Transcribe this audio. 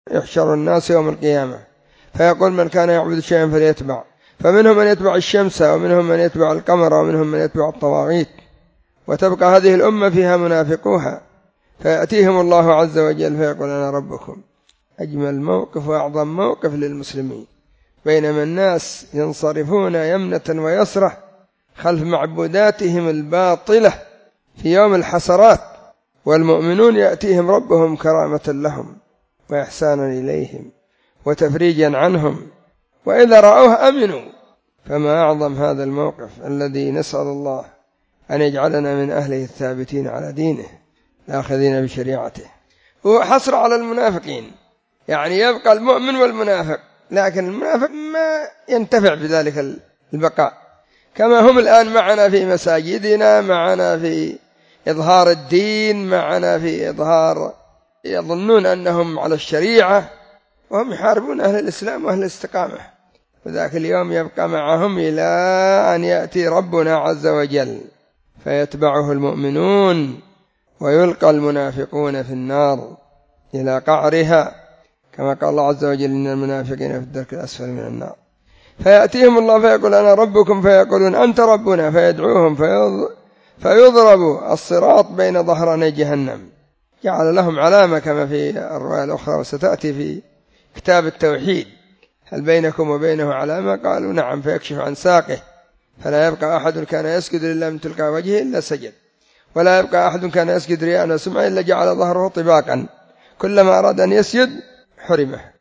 يحشر الناس يوم القيامة فيقول من كان يعبد شيئا فليتبع، فمنهم من يتبع الشمس ومنهم من يتبع القمر ومنهم من يتبع الطواغيت، وتبقى هذه الأمة فيها منافقوها، فيأتيهم الله عز وجل فيقول أنا ربكم. أجمل موقف وأعظم موقف للمسلمين، بينما الناس ينصرفون يمنة ويسرة خلف معبوداتهم الباطلة في يوم الحسرات، والمؤمنون يأتيهم ربهم كرامة لهم وإحسانا إليهم وتفريجا عنهم، وإذا رأوه أمنوا. فما أعظم هذا الموقف الذي نسأل الله أن يجعلنا من أهله الثابتين على دينه الآخذين بشريعته. هو حصر على المنافقين، يعني يبقى المؤمن والمنافق، لكن المنافق ما ينتفع بذلك البقاء، كما هم الآن معنا في مساجدنا، معنا في إظهار الدين، معنا في إظهار، يظنون أنهم على الشريعة وهم يحاربون أهل الإسلام وأهل الاستقامة، وذاك اليوم يبقى معهم إلى أن يأتي ربنا عز وجل فيتبعه المؤمنون ويلقى المنافقون في النار إلى قعرها، كما قال الله عز وجل إن المنافقين في الدرك الأسفل من النار. فيأتيهم الله فيقول أنا ربكم، فيقولون أنت ربنا، فيدعوهم فيضرب الصراط بين ظهراني جهنم، جعل لهم علامة كما في الرواية الأخرى وستأتي في كتاب التوحيد هل بينكم وبينه علامة؟ قالوا نعم، فيكشف عن ساقه فلا يبقى أحد كان يسجد لله من تلقاء وجهه إلا سجد، ولا يبقى أحد كان يسجد رياء وسمعه إلا جعل ظهره طباقا، كلما أراد أن يسجد حرمه.